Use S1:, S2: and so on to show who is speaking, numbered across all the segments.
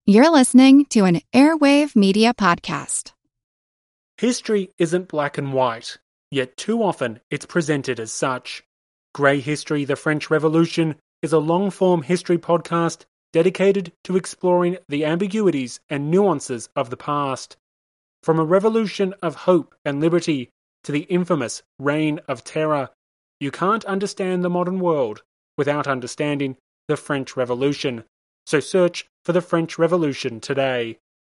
S1: You're listening to an Airwave Media Podcast.
S2: History isn't black and white, yet too often it's presented as such. Grey History, the French Revolution, is a long-form history podcast dedicated to exploring the ambiguities and nuances of the past. From a revolution of hope and liberty to the infamous Reign of Terror, you can't understand the modern world without understanding the French Revolution. So search for the French Revolution today.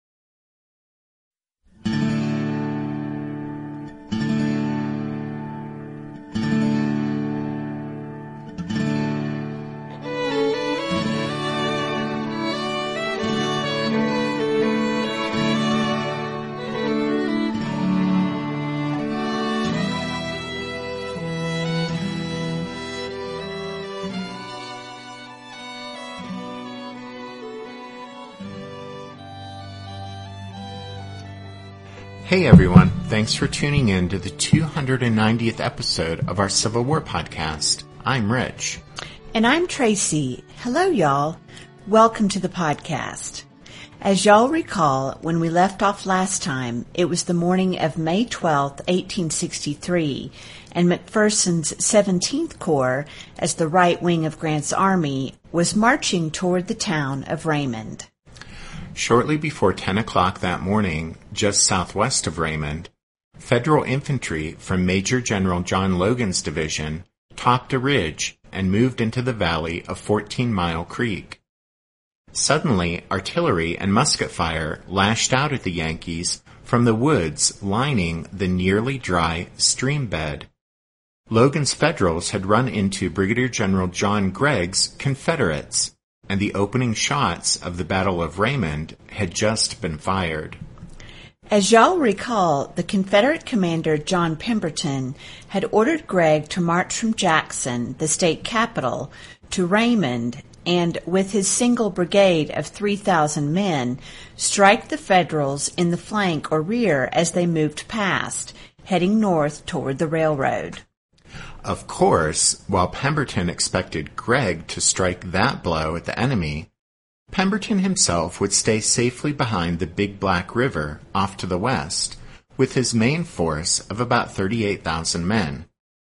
S3: Hey everyone, thanks for tuning in to the 290th episode of our Civil War podcast. I'm Rich.
S4: And I'm Tracy. Hello y'all. Welcome to the podcast. As y'all recall, when we left off last time, it was the morning of May 12th, 1863, and McPherson's 17th Corps, as the right wing of Grant's army, was marching toward the town of Raymond.
S3: Shortly before 10 o'clock that morning, just southwest of Raymond, Federal infantry from Major General John Logan's division topped a ridge and moved into the valley of 14 Mile Creek. Suddenly, artillery and musket fire lashed out at the Yankees from the woods lining the nearly dry stream bed. Logan's Federals had run into Brigadier General John Gregg's Confederates, and the opening shots of the Battle of Raymond had just been fired.
S4: As y'all recall, the Confederate commander John Pemberton had ordered Gregg to march from Jackson, the state capital, to Raymond and, with his single brigade of 3,000 men, strike the Federals in the flank or rear as they moved past, heading north toward the railroad.
S3: Of course, while Pemberton expected Gregg to strike that blow at the enemy, Pemberton himself would stay safely behind the Big Black River off to the west, with his main force of about 38,000 men.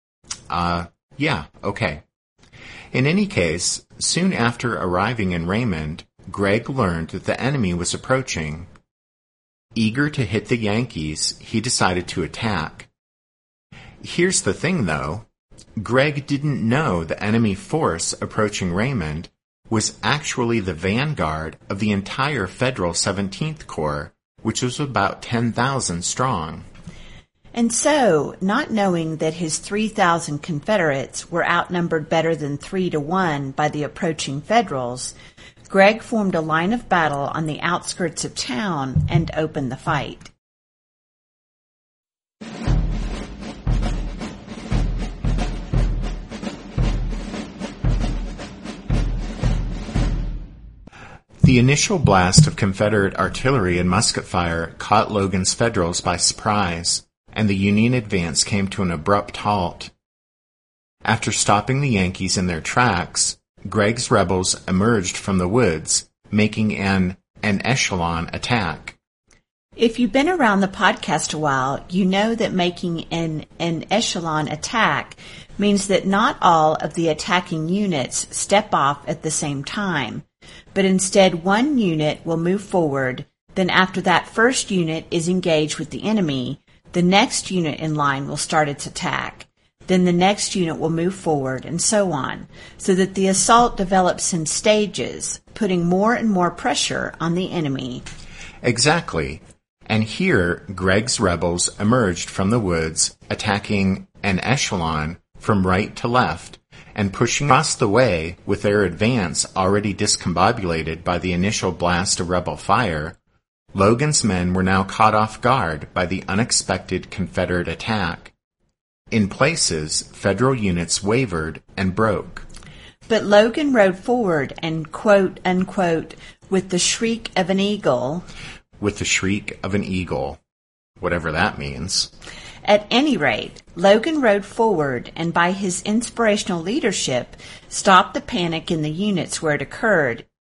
S3: Okay. In any case, soon after arriving in Raymond, Gregg learned that the enemy was approaching. Eager to hit the Yankees, he decided to attack. Here's the thing, though. Gregg didn't know the enemy force approaching Raymond was actually the vanguard of the entire Federal 17th Corps, which was about 10,000 strong.
S4: And so, not knowing that his 3,000 Confederates were outnumbered better than 3-1 by the approaching Federals, Gregg formed a line of battle on the outskirts of town and opened the fight.
S3: The initial blast of Confederate artillery and musket fire caught Logan's Federals by surprise, and the Union advance came to an abrupt halt. After stopping the Yankees in their tracks, Gregg's rebels emerged from the woods, making an echelon attack.
S4: If you've been around the podcast a while, you know that making an echelon attack means that not all of the attacking units step off at the same time, but instead one unit will move forward, then after that first unit is engaged with the enemy, the next unit in line will start its attack. Then the next unit will move forward, and so on, so that the assault develops in stages, putting more and more pressure on the enemy.
S3: Exactly. And here, Gregg's rebels emerged from the woods, attacking an echelon from right to left, and pushing across the way with their advance already discombobulated by the initial blast of rebel fire. Logan's men were now caught off guard by the unexpected Confederate attack. In places, Federal units wavered and broke.
S4: But Logan rode forward and, quote, unquote, with the shriek of an eagle.
S3: With the shriek of an eagle, whatever that means.
S4: At any rate, Logan rode forward and by his inspirational leadership stopped the panic in the units where it occurred,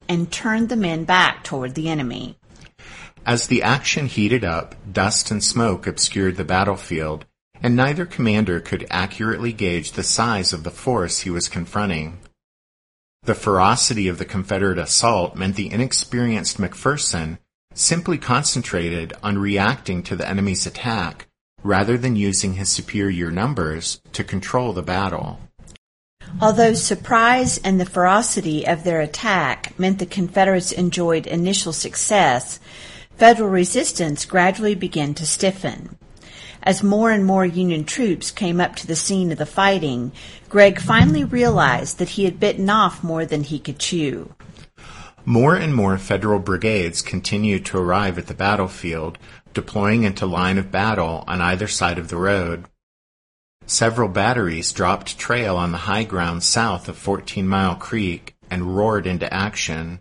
S4: and turned the men back toward the enemy.
S3: As the action heated up, dust and smoke obscured the battlefield, and neither commander could accurately gauge the size of the force he was confronting. The ferocity of the Confederate assault meant the inexperienced McPherson simply concentrated on reacting to the enemy's attack rather than using his superior numbers to control the battle.
S4: Although surprise and the ferocity of their attack meant the Confederates enjoyed initial success, Federal resistance gradually began to stiffen. As more and more Union troops came up to the scene of the fighting, Gregg finally realized that he had bitten off more than he could chew.
S3: More and more Federal brigades continued to arrive at the battlefield, deploying into line of battle on either side of the road. Several batteries dropped trail on the high ground south of 14 Mile Creek and roared into action.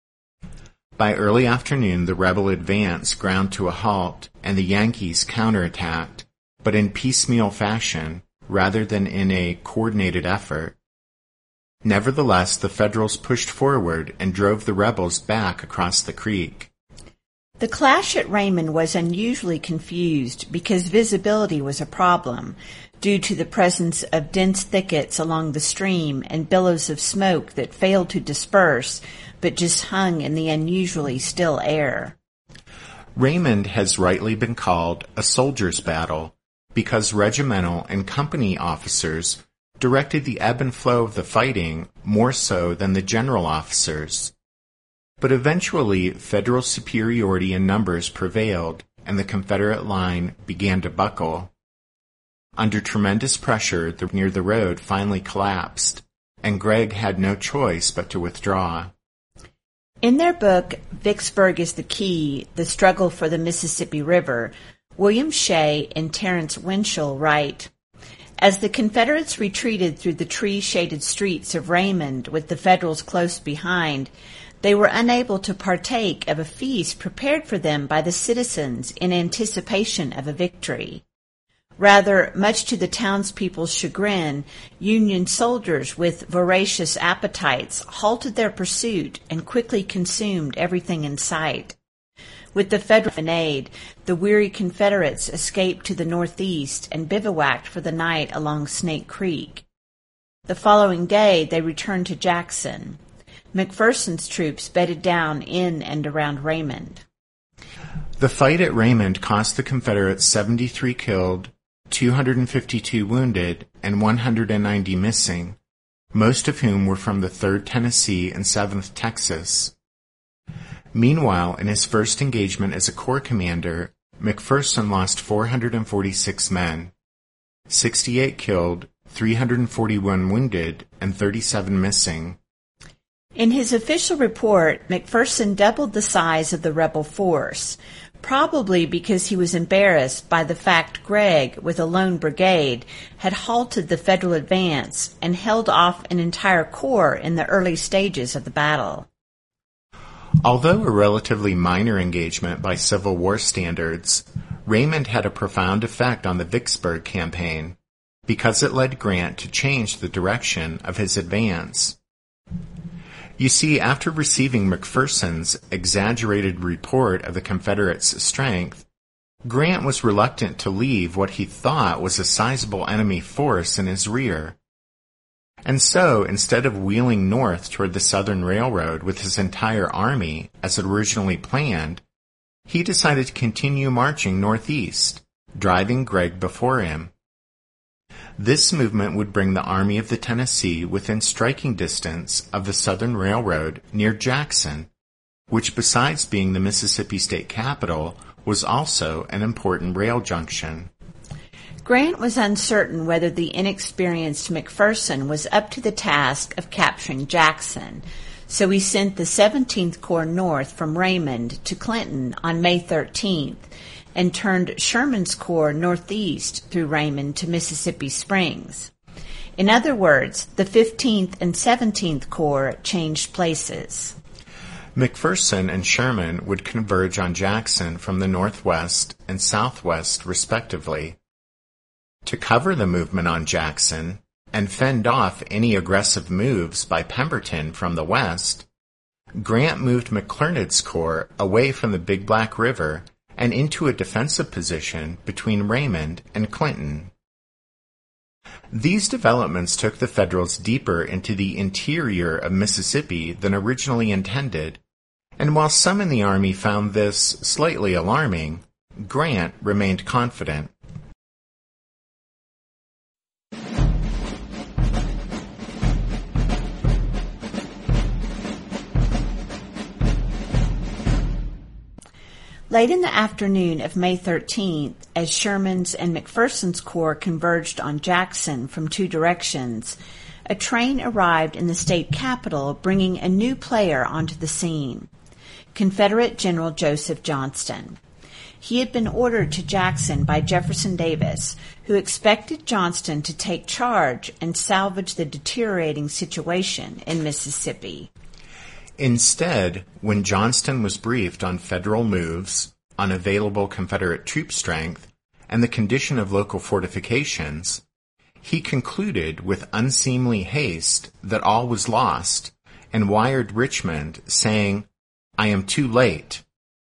S3: By early afternoon, the rebel advance ground to a halt, and the Yankees counterattacked, but in piecemeal fashion rather than in a coordinated effort. Nevertheless, the Federals pushed forward and drove the rebels back across the creek.
S4: The clash at Raymond was unusually confused because visibility was a problem due to the presence of dense thickets along the stream and billows of smoke that failed to disperse but just hung in the unusually still air.
S3: Raymond has rightly been called a soldier's battle because regimental and company officers directed the ebb and flow of the fighting more so than the general officers. But eventually, Federal superiority in numbers prevailed, and the Confederate line began to buckle. Under tremendous pressure, near the road finally collapsed, and Gregg had no choice but to withdraw.
S4: In their book, Vicksburg is the Key, The Struggle for the Mississippi River, William Shea and Terence Winchell write, as the Confederates retreated through the tree-shaded streets of Raymond with the Federals close behind, they were unable to partake of a feast prepared for them by the citizens in anticipation of a victory. Rather, much to the townspeople's chagrin, Union soldiers with voracious appetites halted their pursuit and quickly consumed everything in sight. With the Federal aid, the weary Confederates escaped to the northeast and bivouacked for the night along Snake Creek. The following day, they returned to Jackson. McPherson's troops bedded down in and around Raymond.
S3: The fight at Raymond cost the Confederates 73 killed, 252 wounded, and 190 missing, most of whom were from the 3rd Tennessee and 7th Texas. Meanwhile, in his first engagement as a corps commander, McPherson lost 446 men, 68 killed, 341 wounded, and 37 missing.
S4: In his official report, McPherson doubled the size of the rebel force, probably because he was embarrassed by the fact Gregg, with a lone brigade, had halted the Federal advance and held off an entire corps in the early stages of the battle.
S3: Although a relatively minor engagement by Civil War standards, Raymond had a profound effect on the Vicksburg campaign because it led Grant to change the direction of his advance. You see, after receiving McPherson's exaggerated report of the Confederates' strength, Grant was reluctant to leave what he thought was a sizable enemy force in his rear. And so, instead of wheeling north toward the Southern Railroad with his entire army, as originally planned, he decided to continue marching northeast, driving Gregg before him. This movement would bring the Army of the Tennessee within striking distance of the Southern Railroad near Jackson, which besides being the Mississippi state capital, was also an important rail junction.
S4: Grant was uncertain whether the inexperienced McPherson was up to the task of capturing Jackson, so he sent the 17th Corps north from Raymond to Clinton on May 13th, and turned Sherman's Corps northeast through Raymond to Mississippi Springs. In other words, the 15th and 17th Corps changed places.
S3: McPherson and Sherman would converge on Jackson from the northwest and southwest, respectively. To cover the movement on Jackson and fend off any aggressive moves by Pemberton from the west, Grant moved McClernand's corps away from the Big Black River and into a defensive position between Raymond and Clinton. These developments took the Federals deeper into the interior of Mississippi than originally intended, and while some in the Army found this slightly alarming, Grant remained confident.
S4: Late in the afternoon of May 13th, as Sherman's and McPherson's corps converged on Jackson from two directions, a train arrived in the state capital bringing a new player onto the scene, Confederate General Joseph Johnston. He had been ordered to Jackson by Jefferson Davis, who expected Johnston to take charge and salvage the deteriorating situation in Mississippi.
S3: Instead, when Johnston was briefed on Federal moves, on available Confederate troop strength, and the condition of local fortifications, he concluded with unseemly haste that all was lost and wired Richmond saying, "I am too late."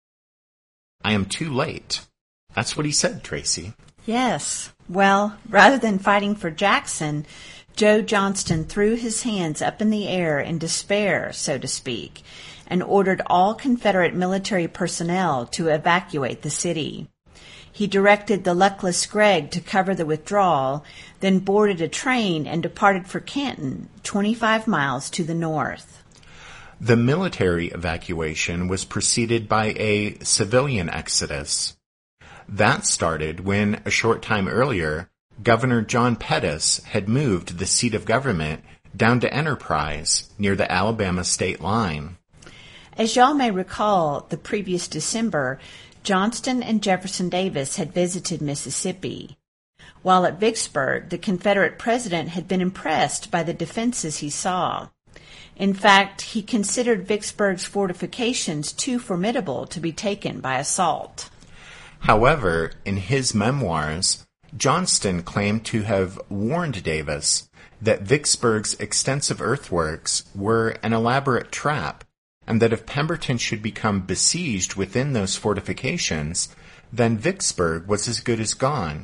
S3: I am too late. That's what he said, Tracy.
S4: Yes. Well, rather than fighting for Jackson, Joe Johnston threw his hands up in the air in despair, so to speak, and ordered all Confederate military personnel to evacuate the city. He directed the luckless Gregg to cover the withdrawal, then boarded a train and departed for Canton, 25 miles to the north.
S3: The military evacuation was preceded by a civilian exodus. That started when, a short time earlier, Governor John Pettus had moved the seat of government down to Enterprise, near the Alabama state line.
S4: As y'all may recall, the previous December, Johnston and Jefferson Davis had visited Mississippi. While at Vicksburg, the Confederate president had been impressed by the defenses he saw. In fact, he considered Vicksburg's fortifications too formidable to be taken by assault.
S3: However, in his memoirs, Johnston claimed to have warned Davis that Vicksburg's extensive earthworks were an elaborate trap, and that if Pemberton should become besieged within those fortifications, then Vicksburg was as good as gone.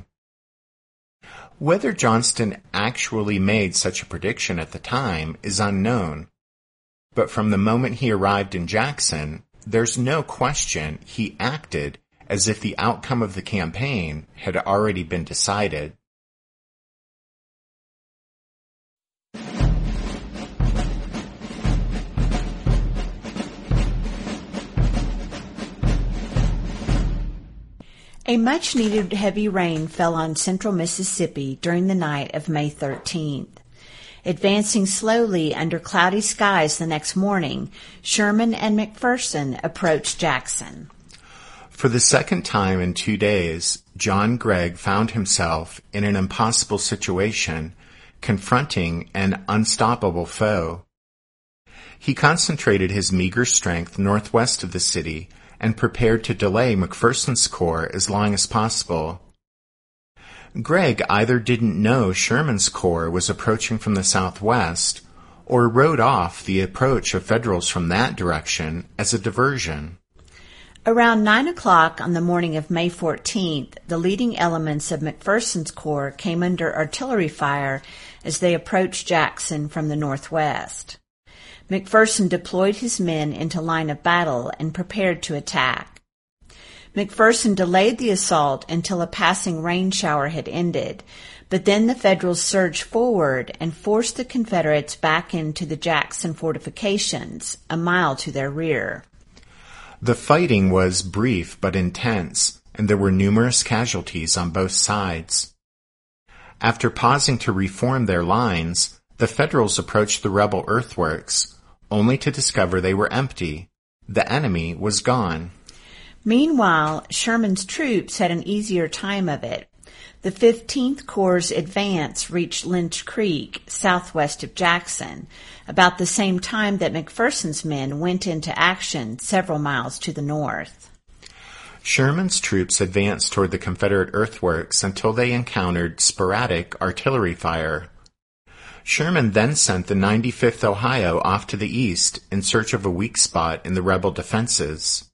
S3: Whether Johnston actually made such a prediction at the time is unknown, but from the moment he arrived in Jackson, there's no question he acted as if the outcome of the campaign had already been decided.
S4: A much-needed heavy rain fell on central Mississippi during the night of May 13th. Advancing slowly under cloudy skies the next morning, Sherman and McPherson approached Jackson.
S3: For the second time in 2 days, John Gregg found himself in an impossible situation, confronting an unstoppable foe. He concentrated his meager strength northwest of the city and prepared to delay McPherson's corps as long as possible. Gregg either didn't know Sherman's corps was approaching from the southwest, or wrote off the approach of Federals from that direction as a diversion.
S4: Around 9 o'clock on the morning of May 14th, the leading elements of McPherson's corps came under artillery fire as they approached Jackson from the northwest. McPherson deployed his men into line of battle and prepared to attack. McPherson delayed the assault until a passing rain shower had ended, but then the Federals surged forward and forced the Confederates back into the Jackson fortifications, a mile to their rear.
S3: The fighting was brief but intense, and there were numerous casualties on both sides. After pausing to reform their lines, the Federals approached the rebel earthworks, only to discover they were empty. The enemy was gone.
S4: Meanwhile, Sherman's troops had an easier time of it. The 15th Corps' advance reached Lynch Creek, southwest of Jackson, about the same time that McPherson's men went into action several miles to the north.
S3: Sherman's troops advanced toward the Confederate earthworks until they encountered sporadic artillery fire. Sherman then sent the 95th Ohio off to the east in search of a weak spot in the rebel defenses.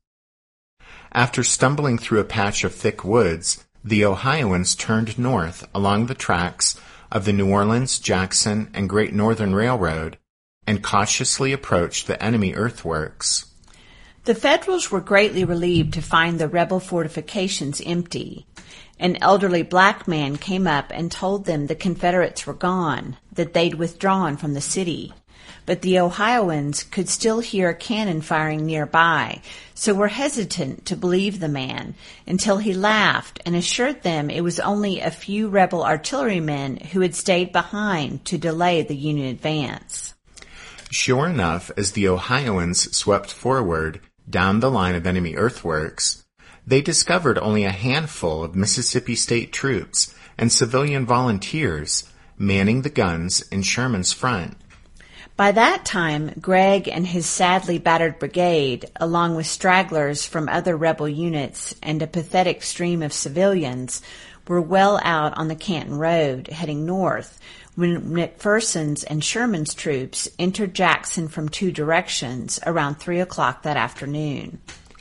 S3: After stumbling through a patch of thick woods, the Ohioans turned north along the tracks of the New Orleans, Jackson, and Great Northern Railroad and cautiously approached the enemy earthworks.
S4: The Federals were greatly relieved to find the rebel fortifications empty. An elderly black man came up and told them the Confederates were gone, that they'd withdrawn from the city. But the Ohioans could still hear cannon firing nearby, so were hesitant to believe the man until he laughed and assured them it was only a few rebel artillerymen who had stayed behind to delay the Union advance.
S3: Sure enough, as the Ohioans swept forward down the line of enemy earthworks, they discovered only a handful of Mississippi State troops and civilian volunteers manning the guns in Sherman's front.
S4: By that time, Gregg and his sadly battered brigade, along with stragglers from other rebel units and a pathetic stream of civilians, were well out on the Canton Road, heading north, when McPherson's and Sherman's troops entered Jackson from two directions around 3 o'clock that afternoon.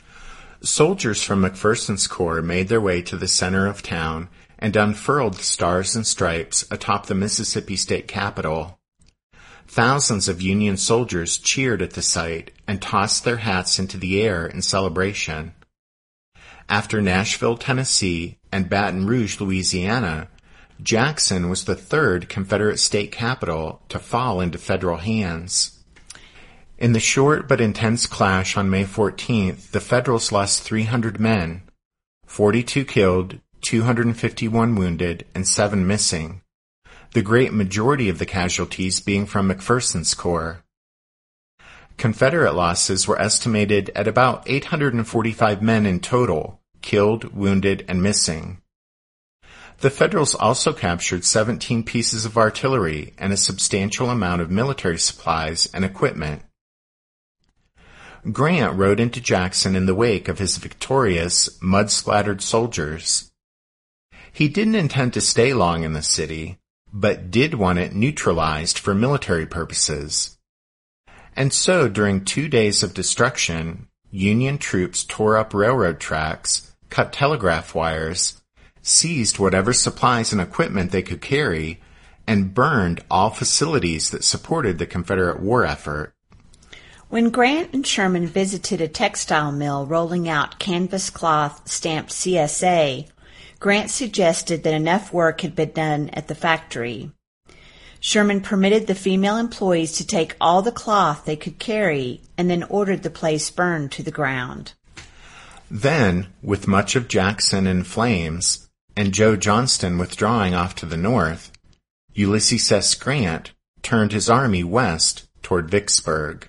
S3: Soldiers from McPherson's Corps made their way to the center of town and unfurled the stars and stripes atop the Mississippi State Capitol. Thousands of Union soldiers cheered at the sight and tossed their hats into the air in celebration. After Nashville, Tennessee, and Baton Rouge, Louisiana, Jackson was the third Confederate state capital to fall into Federal hands. In the short but intense clash on May 14th, the Federals lost 300 men, 42 killed, 251 wounded, and 7 missing, the great majority of the casualties being from McPherson's Corps. Confederate losses were estimated at about 845 men in total, killed, wounded, and missing. The Federals also captured 17 pieces of artillery and a substantial amount of military supplies and equipment. Grant rode into Jackson in the wake of his victorious, mud-splattered soldiers. He didn't intend to stay long in the city, but did want it neutralized for military purposes. And so, during 2 days of destruction, Union troops tore up railroad tracks, cut telegraph wires, seized whatever supplies and equipment they could carry, and burned all facilities that supported the Confederate war effort.
S4: When Grant and Sherman visited a textile mill rolling out canvas cloth stamped CSA, Grant suggested that enough work had been done at the factory. Sherman permitted the female employees to take all the cloth they could carry and then ordered the place burned to the ground.
S3: Then, with much of Jackson in flames and Joe Johnston withdrawing off to the north, Ulysses S. Grant turned his army west toward Vicksburg.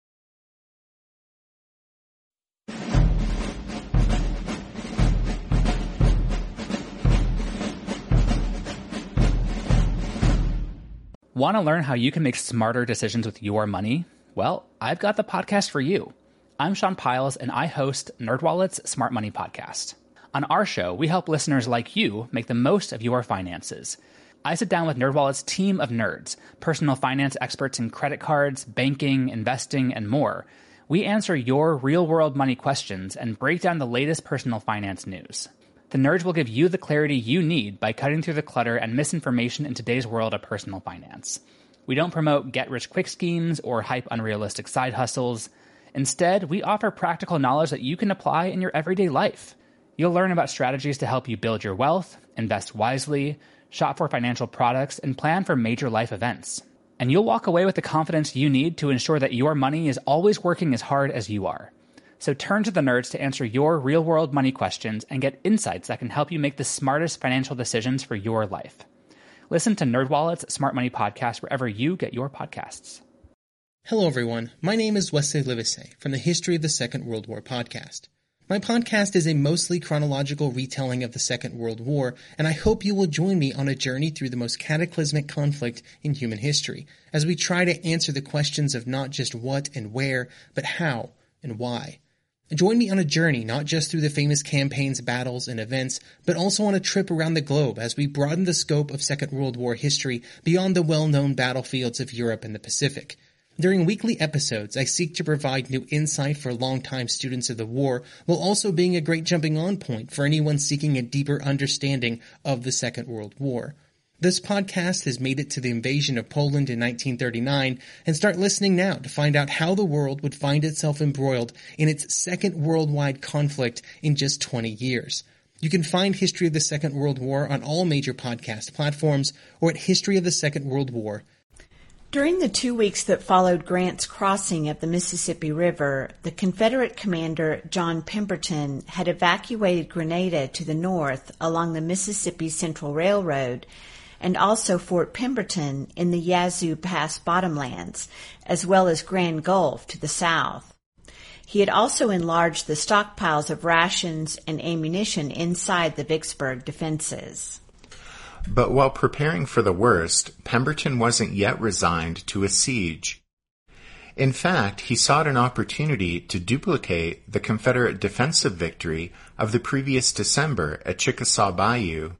S5: Want to learn how you can make smarter decisions with your money? Well, I've got the podcast for you. I'm Sean Piles, and I host NerdWallet's Smart Money Podcast. On our show, we help listeners like you make the most of your finances. I sit down with NerdWallet's team of nerds, personal finance experts in credit cards, banking, investing, and more. We answer your real-world money questions and break down the latest personal finance news. The nerds will give you the clarity you need by cutting through the clutter and misinformation in today's world of personal finance. We don't promote get-rich-quick schemes or hype unrealistic side hustles. Instead, we offer practical knowledge that you can apply in your everyday life. You'll learn about strategies to help you build your wealth, invest wisely, shop for financial products, and plan for major life events. And you'll walk away with the confidence you need to ensure that your money is always working as hard as you are. So turn to the nerds to answer your real-world money questions and get insights that can help you make the smartest financial decisions for your life. Listen to NerdWallet's Smart Money Podcast wherever you get your podcasts.
S6: Hello, everyone. My name is Wesley Livesey from the History of the Second World War podcast. My podcast is a mostly chronological retelling of the Second World War, and I hope you will join me on a journey through the most cataclysmic conflict in human history, as we try to answer the questions of not just what and where, but how and why. Join me on a journey not just through the famous campaigns, battles, and events, but also on a trip around the globe as we broaden the scope of Second World War history beyond the well-known battlefields of Europe and the Pacific. During weekly episodes, I seek to provide new insight for longtime students of the war, while also being a great jumping-on point for anyone seeking a deeper understanding of the Second World War. This podcast has made it to the invasion of Poland in 1939, and start listening now to find out how the world would find itself embroiled in its second worldwide conflict in just 20 years. You can find History of the Second World War on all major podcast platforms or at historyofthesecondworldwar.
S4: During the 2 weeks that followed Grant's crossing of the Mississippi River, the Confederate commander John Pemberton had evacuated Grenada to the north along the Mississippi Central Railroad, and also Fort Pemberton in the Yazoo Pass bottomlands, as well as Grand Gulf to the south. He had also enlarged the stockpiles of rations and ammunition inside the Vicksburg defenses.
S3: But while preparing for the worst, Pemberton wasn't yet resigned to a siege. In fact, he sought an opportunity to duplicate the Confederate defensive victory of the previous December at Chickasaw Bayou.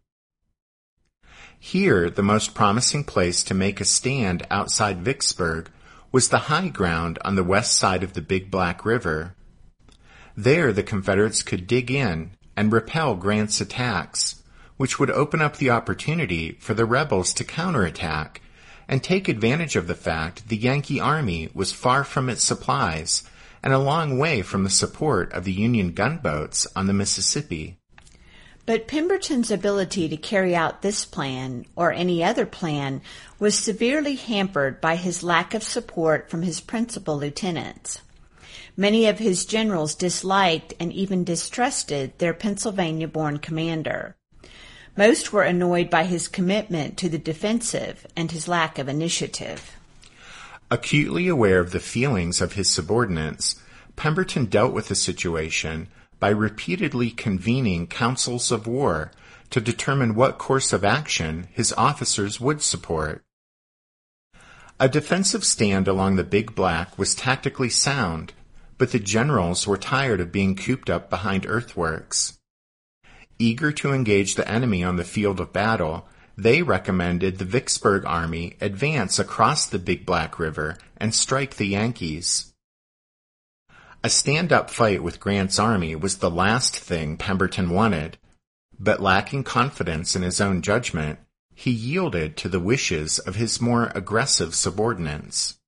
S3: Here, the most promising place to make a stand outside Vicksburg was the high ground on the west side of the Big Black River. There, the Confederates could dig in and repel Grant's attacks, which would open up the opportunity for the rebels to counterattack and take advantage of the fact the Yankee Army was far from its supplies and a long way from the support of the Union gunboats on the Mississippi.
S4: But Pemberton's ability to carry out this plan, or any other plan, was severely hampered by his lack of support from his principal lieutenants. Many of his generals disliked and even distrusted their Pennsylvania-born commander. Most were annoyed by his commitment to the defensive and his lack of initiative.
S3: Acutely aware of the feelings of his subordinates, Pemberton dealt with the situation by repeatedly convening councils of war to determine what course of action his officers would support. A defensive stand along the Big Black was tactically sound, but the generals were tired of being cooped up behind earthworks. Eager to engage the enemy on the field of battle, they recommended the Vicksburg Army advance across the Big Black River and strike the Yankees. A stand-up fight with Grant's army was the last thing Pemberton wanted, but lacking confidence in his own judgment, he yielded to the wishes of his more aggressive subordinates.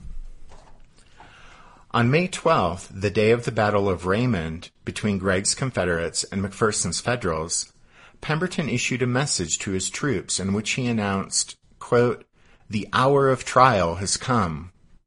S3: On May 12th, the day of the Battle of Raymond, between Gregg's Confederates and McPherson's Federals, Pemberton issued a message to his troops in which he announced, quote, "The hour of trial has come."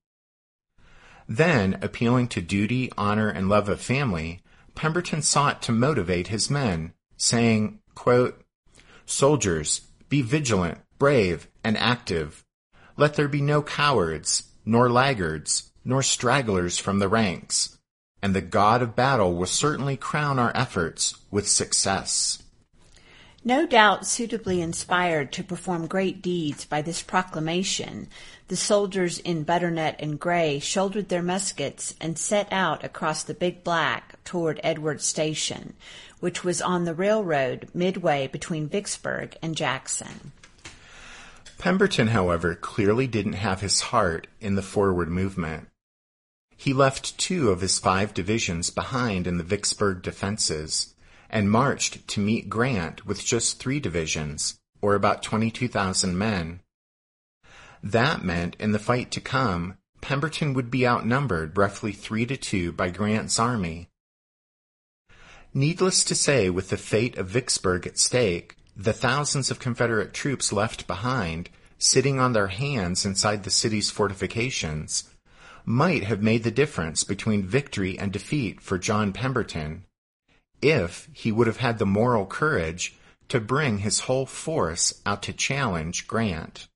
S3: Then, appealing to duty, honor, and love of family, Pemberton sought to motivate his men, saying, quote, "Soldiers, be vigilant, brave, and active. Let there be no cowards, nor laggards, nor stragglers from the ranks, and the God of battle will certainly crown our efforts with success."
S4: No doubt suitably inspired to perform great deeds by this proclamation, the soldiers in butternut and gray shouldered their muskets and set out across the Big Black toward Edwards Station, which was on the railroad midway between Vicksburg and Jackson.
S3: Pemberton, however, clearly didn't have his heart in the forward movement. He left 2 of his 5 divisions behind in the Vicksburg defenses, and marched to meet Grant with just 3 divisions, or about 22,000 men. That meant, in the fight to come, Pemberton would be outnumbered roughly 3-2 by Grant's army. Needless to say, with the fate of Vicksburg at stake, the thousands of Confederate troops left behind, sitting on their hands inside the city's fortifications, might have made the difference between victory and defeat for John Pemberton, if he would have had the moral courage to bring his whole force out to challenge Grant.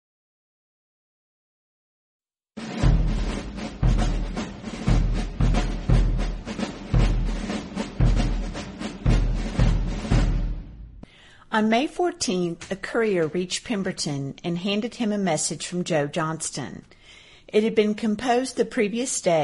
S4: On May 14th, a courier reached Pemberton and handed him a message from Joe Johnston. It had been composed the previous day,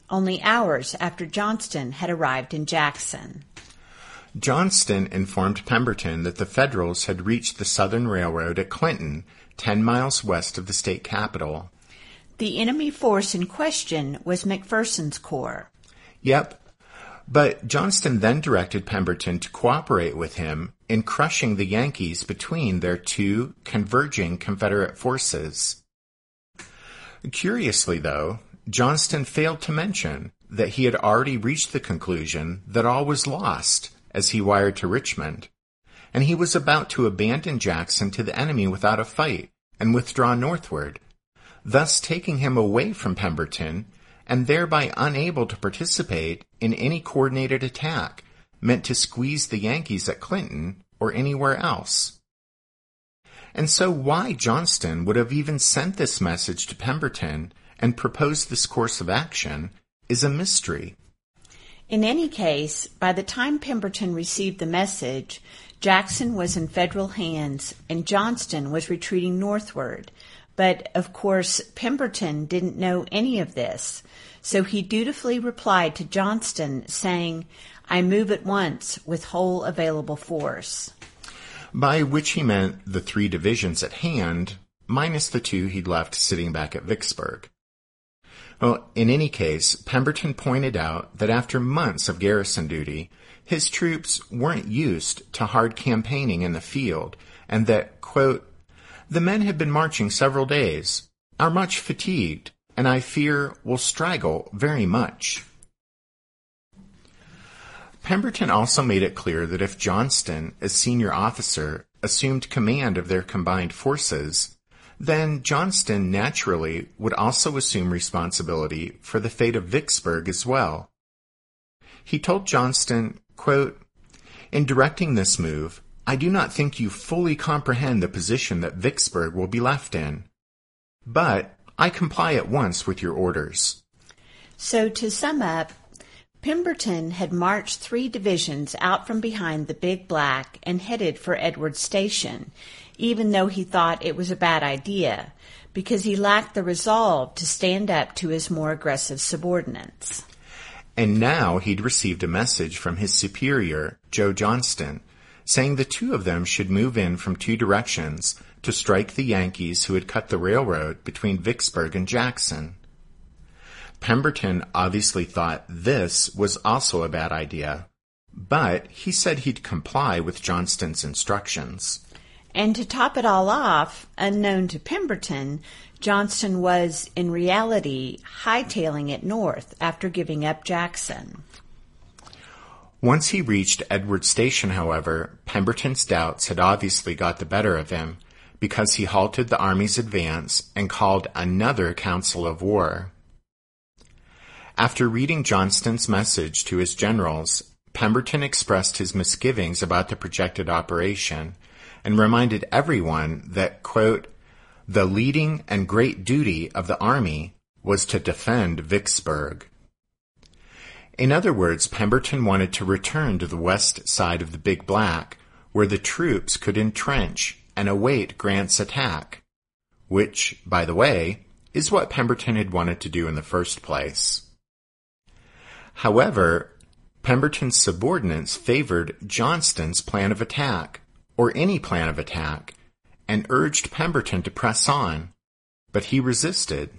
S4: only hours after Johnston had arrived in Jackson.
S3: Johnston informed Pemberton that the Federals had reached the Southern Railroad at Clinton, 10 miles west of the state capital.
S4: The enemy force in question was McPherson's corps.
S3: Yep, but Johnston then directed Pemberton to cooperate with him in crushing the Yankees between their two converging Confederate forces. Curiously, though, Johnston failed to mention that he had already reached the conclusion that all was lost as he wired to Richmond, and he was about to abandon Jackson to the enemy without a fight and withdraw northward, thus taking him away from Pemberton and thereby unable to participate in any coordinated attack meant to squeeze the Yankees at Clinton or anywhere else. And so why Johnston would have even sent this message to Pemberton and proposed this course of action is a mystery.
S4: In any case, by the time Pemberton received the message, Jackson was in Federal hands and Johnston was retreating northward. But, of course, Pemberton didn't know any of this, so he dutifully replied to Johnston saying, "I move at once with whole available force."
S3: By which he meant the 3 divisions at hand, minus the 2 he'd left sitting back at Vicksburg. Well, in any case, Pemberton pointed out that after months of garrison duty, his troops weren't used to hard campaigning in the field, and that, quote, "The men have been marching several days, are much fatigued, and I fear will straggle very much." Pemberton also made it clear that if Johnston, as senior officer, assumed command of their combined forces, then Johnston naturally would also assume responsibility for the fate of Vicksburg as well. He told Johnston, quote, "In directing this move, I do not think you fully comprehend the position that Vicksburg will be left in. But I comply at once with your orders."
S4: So to sum up, Pemberton had marched 3 divisions out from behind the Big Black and headed for Edwards Station, even though he thought it was a bad idea, because he lacked the resolve to stand up to his more aggressive subordinates.
S3: And now he'd received a message from his superior, Joe Johnston, saying the 2 of them should move in from 2 directions to strike the Yankees who had cut the railroad between Vicksburg and Jackson. Pemberton obviously thought this was also a bad idea, but he said he'd comply with Johnston's instructions.
S4: And to top it all off, unknown to Pemberton, Johnston was, in reality, hightailing it north after giving up Jackson.
S3: Once he reached Edwards Station, however, Pemberton's doubts had obviously got the better of him because he halted the army's advance and called another council of war. After reading Johnston's message to his generals, Pemberton expressed his misgivings about the projected operation and reminded everyone that, quote, "the leading and great duty of the army was to defend Vicksburg." In other words, Pemberton wanted to return to the west side of the Big Black, where the troops could entrench and await Grant's attack, which, by the way, is what Pemberton had wanted to do in the first place. However, Pemberton's subordinates favored Johnston's plan of attack, or any plan of attack, and urged Pemberton to press on, but he resisted.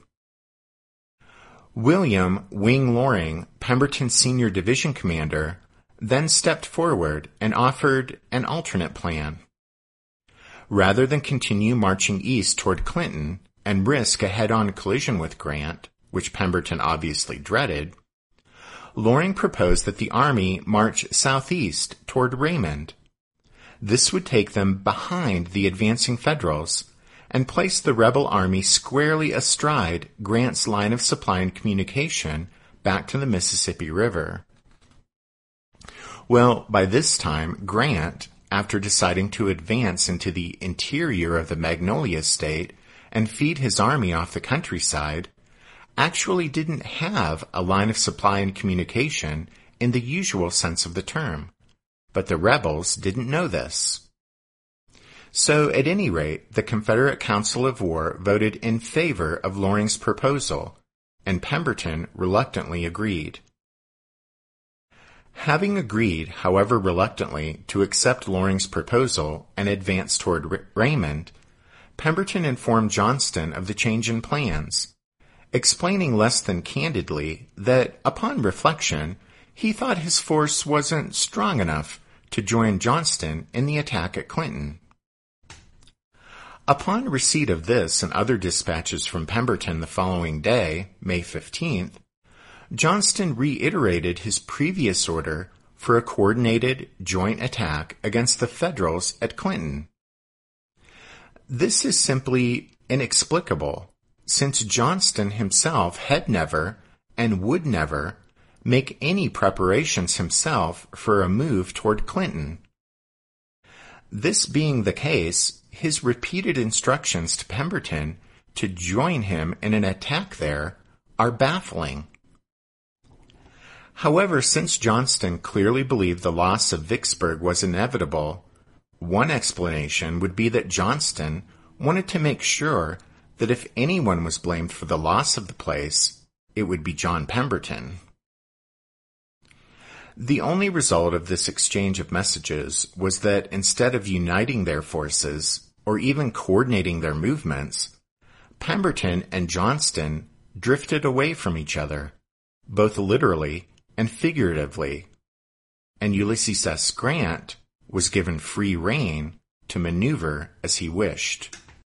S3: William Wing Loring, Pemberton's senior division commander, then stepped forward and offered an alternate plan. Rather than continue marching east toward Clinton and risk a head-on collision with Grant, which Pemberton obviously dreaded, Loring proposed that the army march southeast toward Raymond. This would take them behind the advancing Federals and place the rebel army squarely astride Grant's line of supply and communication back to the Mississippi River. Well, by this time, Grant, after deciding to advance into the interior of the Magnolia State and feed his army off the countryside, actually didn't have a line of supply and communication in the usual sense of the term. But the rebels didn't know this. So, at any rate, the Confederate Council of War voted in favor of Loring's proposal, and Pemberton reluctantly agreed. Having agreed, however reluctantly, to accept Loring's proposal and advance toward Raymond, Pemberton informed Johnston of the change in plans, explaining less than candidly that, upon reflection, he thought his force wasn't strong enough to join Johnston in the attack at Clinton. Upon receipt of this and other dispatches from Pemberton the following day, May 15th, Johnston reiterated his previous order for a coordinated joint attack against the Federals at Clinton. This is simply inexplicable, since Johnston himself had never and would never make any preparations himself for a move toward Clinton. This being the case, his repeated instructions to Pemberton to join him in an attack there are baffling. However, since Johnston clearly believed the loss of Vicksburg was inevitable, one explanation would be that Johnston wanted to make sure that if anyone was blamed for the loss of the place, it would be John Pemberton. The only result of this exchange of messages was that instead of uniting their forces, or even coordinating their movements, Pemberton and Johnston drifted away from each other, both literally and figuratively, and Ulysses S. Grant was given free rein to maneuver as he wished.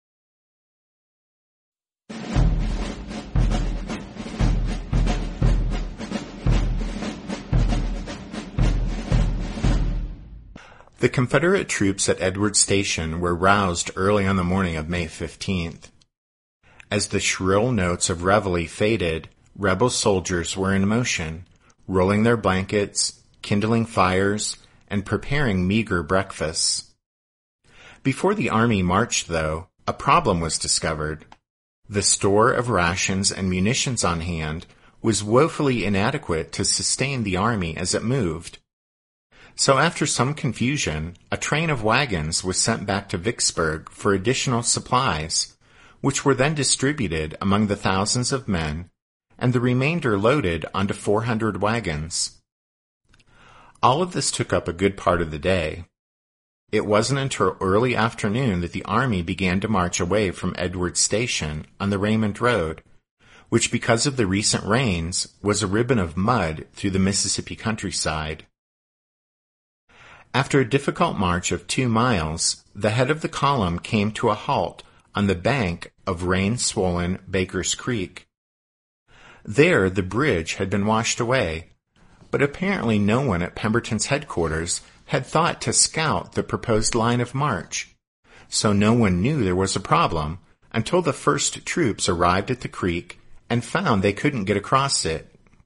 S3: The Confederate troops at Edwards Station were roused early on the morning of May 15th. As the shrill notes of reveille faded, rebel soldiers were in motion, rolling their blankets, kindling fires, and preparing meager breakfasts. Before the army marched, though, a problem was discovered. The store of rations and munitions on hand was woefully inadequate to sustain the army as it moved. So after some confusion, a train of wagons was sent back to Vicksburg for additional supplies, which were then distributed among the thousands of men, and the remainder loaded onto 400 wagons. All of this took up a good part of the day. It wasn't until early afternoon that the army began to march away from Edwards Station on the Raymond Road, which because of the recent rains was a ribbon of mud through the Mississippi countryside. After a difficult march of 2 miles, the head of the column came to a halt on the bank of rain-swollen Baker's Creek. There the bridge had been washed away, but apparently no one at Pemberton's headquarters had thought to scout the proposed line of march, so no one knew there was a problem until the first troops arrived at the creek and found they couldn't get across it.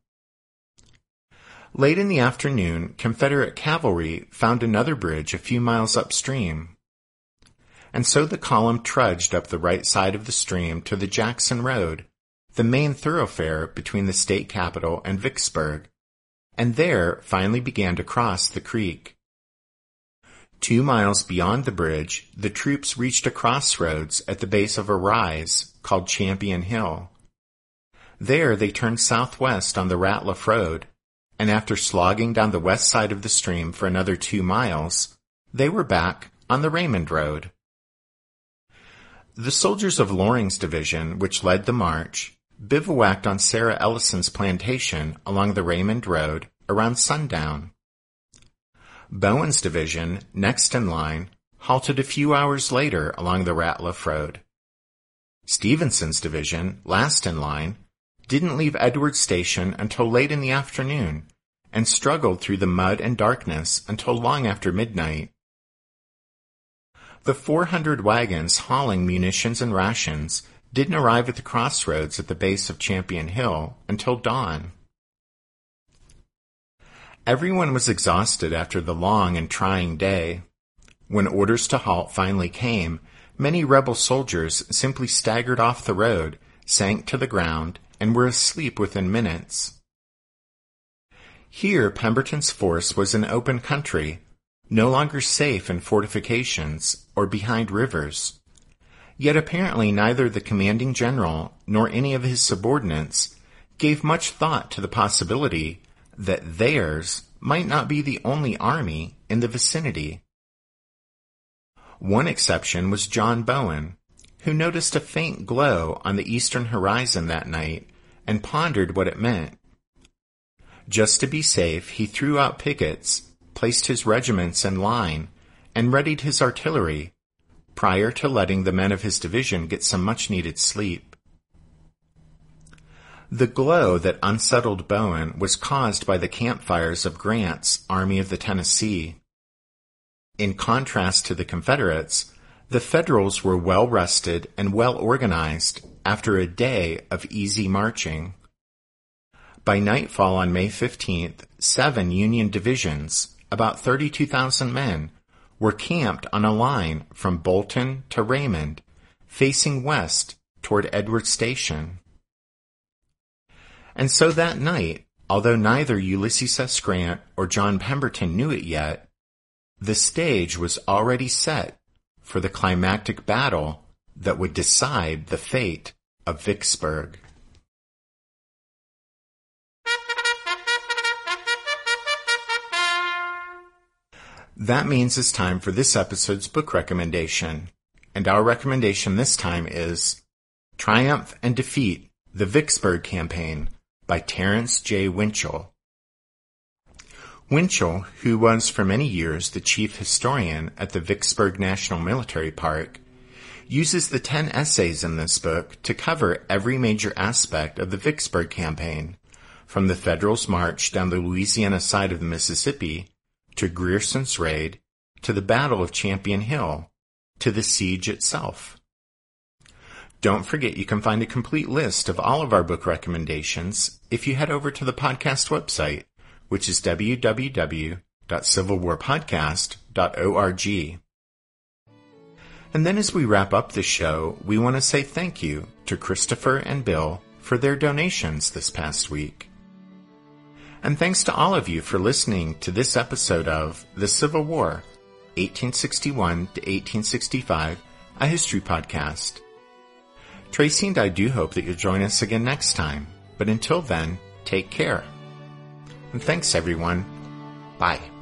S3: Late in the afternoon, Confederate cavalry found another bridge a few miles upstream, and so the column trudged up the right side of the stream to the Jackson Road, the main thoroughfare between the state capital and Vicksburg, and there finally began to cross the creek. 2 miles beyond the bridge, the troops reached a crossroads at the base of a rise called Champion Hill. There they turned southwest on the Ratliff Road, and after slogging down the west side of the stream for another 2 miles, they were back on the Raymond Road. The soldiers of Loring's division, which led the march, bivouacked on Sarah Ellison's plantation along the Raymond Road around sundown. Bowen's division, next in line, halted a few hours later along the Ratliff Road. Stevenson's division, last in line, didn't leave Edwards Station until late in the afternoon, and struggled through the mud and darkness until long after midnight. The 400 wagons hauling munitions and rations didn't arrive at the crossroads at the base of Champion Hill until dawn. Everyone was exhausted after the long and trying day. When orders to halt finally came, many rebel soldiers simply staggered off the road, sank to the ground, and were asleep within minutes. Here Pemberton's force was in open country, no longer safe in fortifications or behind rivers. Yet apparently neither the commanding general nor any of his subordinates gave much thought to the possibility that theirs might not be the only army in the vicinity. One exception was John Bowen, who noticed a faint glow on the eastern horizon that night and pondered what it meant. Just to be safe, he threw out pickets, placed his regiments in line, and readied his artillery prior to letting the men of his division get some much-needed sleep. The glow that unsettled Bowen was caused by the campfires of Grant's Army of the Tennessee. In contrast to the Confederates, the Federals were well-rested and well-organized after a day of easy marching. By nightfall on May 15th, 7 Union divisions, about 32,000 men, were camped on a line from Bolton to Raymond, facing west toward Edwards Station. And so that night, although neither Ulysses S. Grant or John Pemberton knew it yet, the stage was already set for the climactic battle that would decide the fate of Vicksburg. That means it's time for this episode's book recommendation. And our recommendation this time is Triumph and Defeat, The Vicksburg Campaign by Terence J. Winchell. Winchell, who was for many years the chief historian at the Vicksburg National Military Park, uses the 10 essays in this book to cover every major aspect of the Vicksburg Campaign, from the Federals' march down the Louisiana side of the Mississippi to Grierson's raid, to the Battle of Champion Hill, to the siege itself. Don't forget you can find a complete list of all of our book recommendations if you head over to the podcast website, which is www.civilwarpodcast.org. And then as we wrap up the show, we want to say thank you to Christopher and Bill for their donations this past week. And thanks to all of you for listening to this episode of The Civil War, 1861 to 1865, a history podcast. Tracy and I do hope that you'll join us again next time, but until then, take care. And thanks everyone. Bye.